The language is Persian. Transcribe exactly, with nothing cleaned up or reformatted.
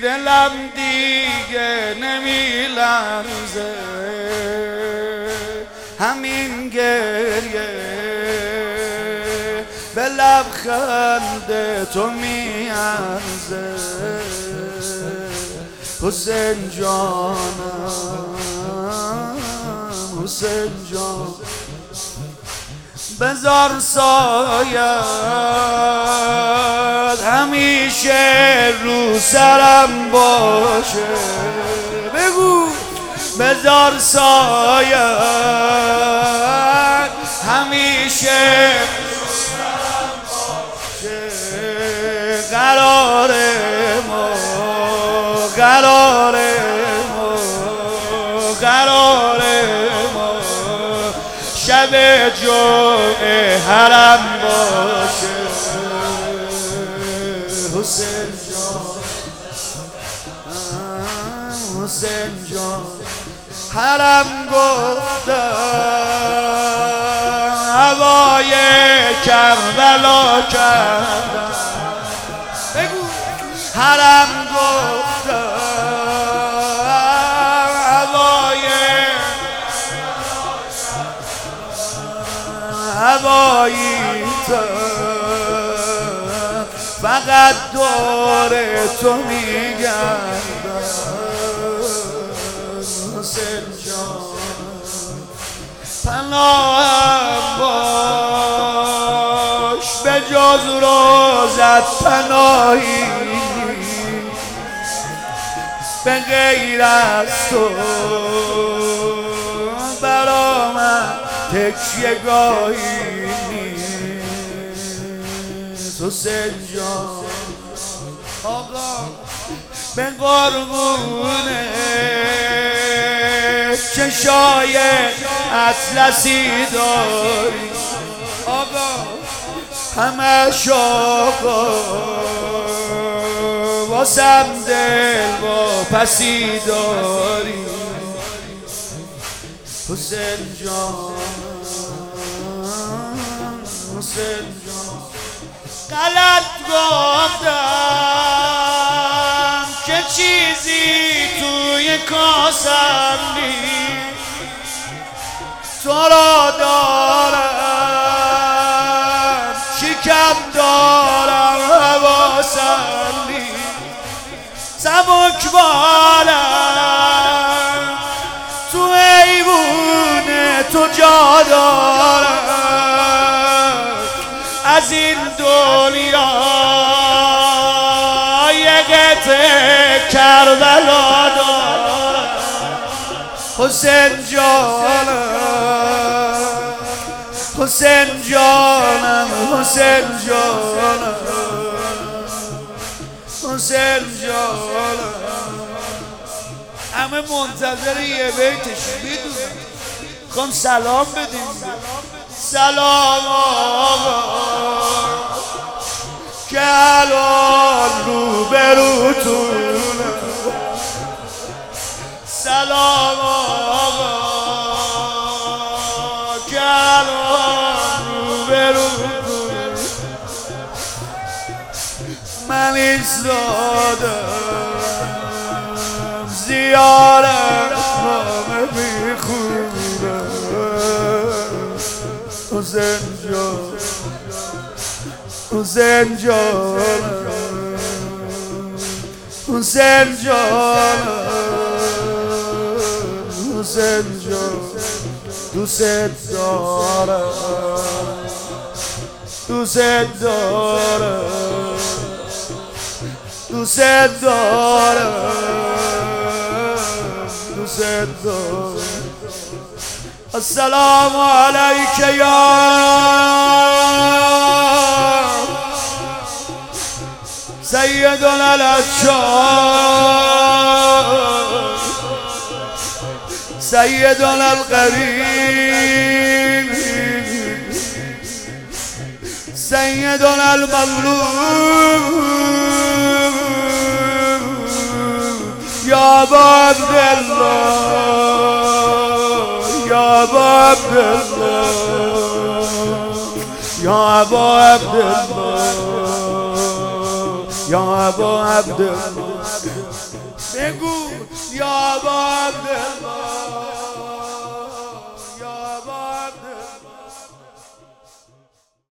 دلم دیگه نمیلرزه، همین گریه به لبخند تو میارزه. حسین جانم، حسین جان، بذار سایت همیشه رو سرم باشه. بگو بذار سایت همیشه رو سرم باشه. قرار ما، قرار ما، قرار ما شب جمعه حرم باشه. حسین جان، حسین جان، حرم گفتم هوای کربلا کردم. بگو حرم گفتم هوای هوایی تو، فقط دور تو میگردم. حسین جان پناهم باش، به جز روزت پناهی به غیر از تو برا من تکیه گاهی نیست. حسین جان آقا به قربونه چشای اطلسی داری، آقا همش آقا واسم دل با پسی داری. حسین جان، حسین جان، غلط گفتم که چیزی توی کاسم نیست. تو را دارم شکم دارم حواسم نیست. سبک بالم تو ایوون تو جا دارم، از این دنیا یه قطعه کربلا دارم. حسین جانم، حسین جانم، حسین جانم، حسین جانم. همه منتظر یه بیتش میدونم، میخوام سلام بدیم. سلام آقا که الان رو بروتونه. سلام آقا که الان رو بروتونه. من ایستادم زیارت نامه میخونم. حسین جان، حسین جان، حسین جان، حسین جان، دوست دارم، دوست دارم، دوست دارم، دوست دارم. السلام علیک یا سیدنا الاشرار، سیدنا القریب، سیدنا المظلوم، یا ابا عبدالله، یا ابا عبدالله، یا ابا عبدالله، یا ابا عبدالله بگو یا ابا عبدالله